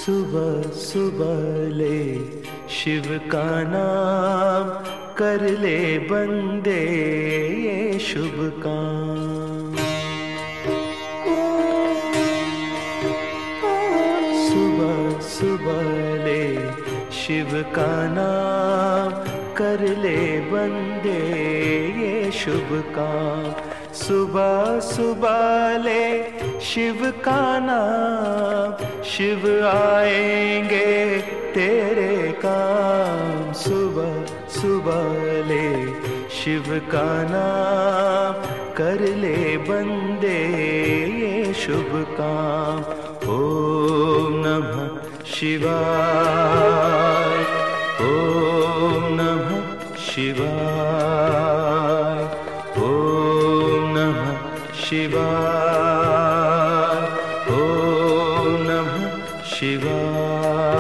सुबह सुबह ले शिव का नाम, कर ले बंदे ये शुभ काम। सुबह सुबह ले शिव का नाम, कर ले बंदे ये शुभ काम। सुबह सुबह ले शिव का नाम, शिव आएंगे तेरे काम। सुबह सुबह ले शिव का नाम, कर ले बंदे ये शुभ काम। ओम नमः शिवाय, ओम नमः शिवाय, ओम नमः शिवाय, ओम नमः शिवाय।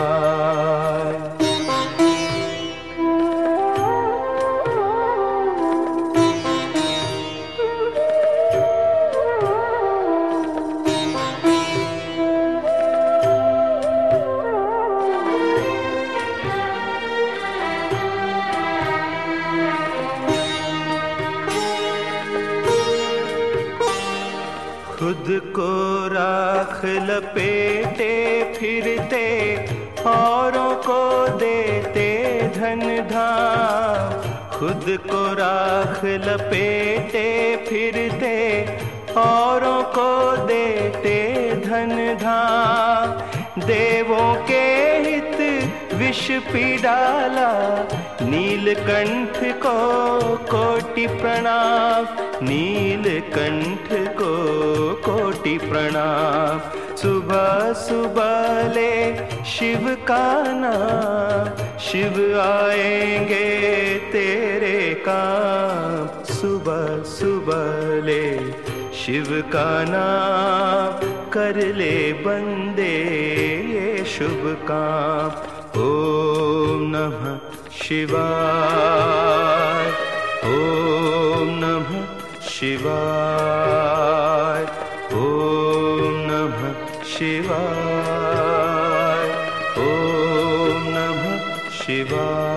खुद को राख लपेटे फिरते, औरों को देते धन धाम। खुद को राख लपेटे फिरते, औरों को देते धन धाम। देवों के हित विष पी डाला, नीलकंठ को कोटि प्रणाम। नीलकंठ को कोटि प्रणाम। सुबह सुबह ले शिव का नाम, शिव आएंगे तेरे काम। सुबह सुबह ले शिव का नाम, कर ले बंदे ये शुभ काम। ओम नमः शिवाय, ओम नमः शिवाय, ओम नमः शिवाय, ओम नमः शिवाय।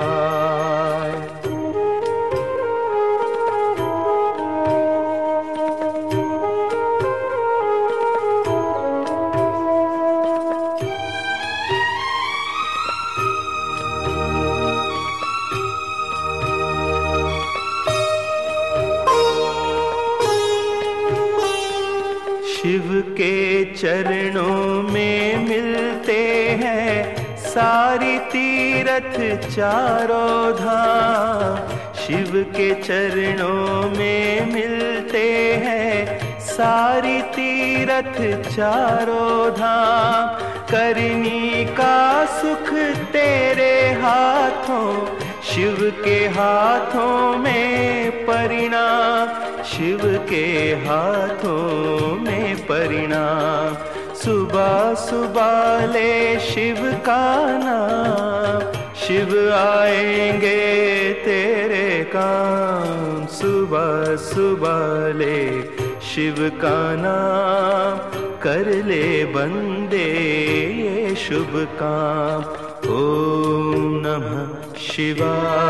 शिव के चरणों में मिलते हैं सारी तीरथ चारों धाम। शिव के चरणों में मिलते हैं सारी तीरथ चारों धाम। करनी का सुख तेरे हाथों, शिव के हाथों में परिणाम। शिव के हाथों में परिणाम। सुबह सुबह ले शिव का नाम, शिव आएंगे तेरे काम। सुबह सुबह ले शिव का नाम, कर ले बंदे ये शुभ काम। ओम नमः शिवाय,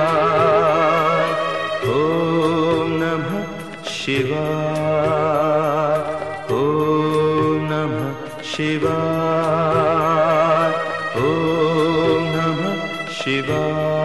ओम नमः शिवाय, ओम नमः शिवाय, ओम नमः शिवाय।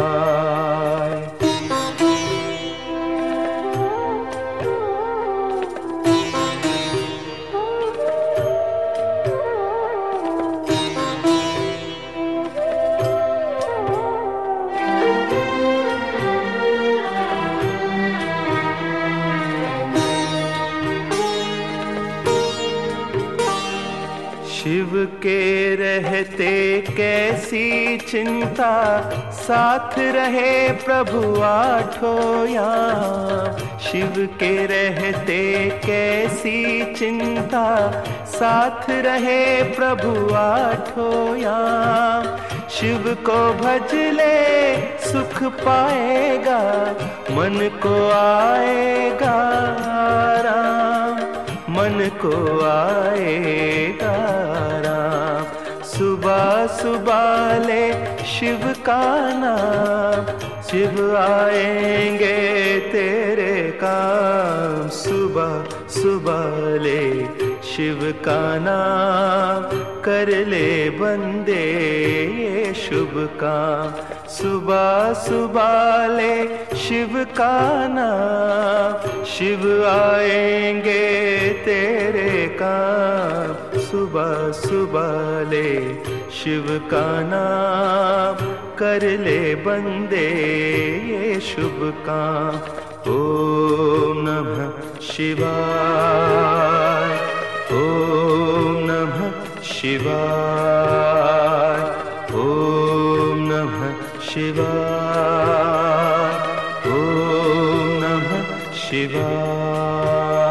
शिव के रहते कैसी चिंता, साथ रहे प्रभु आठों याम। शिव के रहते कैसी चिंता, साथ रहे प्रभु आठों याम। शिव को भज ले सुख पाएगा, मन को आएगा आराम। मन को आएगा राम। सुबह सुबह ले शिव का नाम, शिव आएंगे तेरे काम। सुबह सुबह ले शिव का नाम, कर ले बंदे ये शुभ काम। सुबह सुबह ले शिव का नाम, शिव आएंगे तेरे काम। सुबह सुबह ले शिव का नाम, कर ले बंदे ये शुभ काम। ओम नमः शिवाय, ओम नमः शिवाय, ओम नमः शिवाय, ओम नमः शिवाय।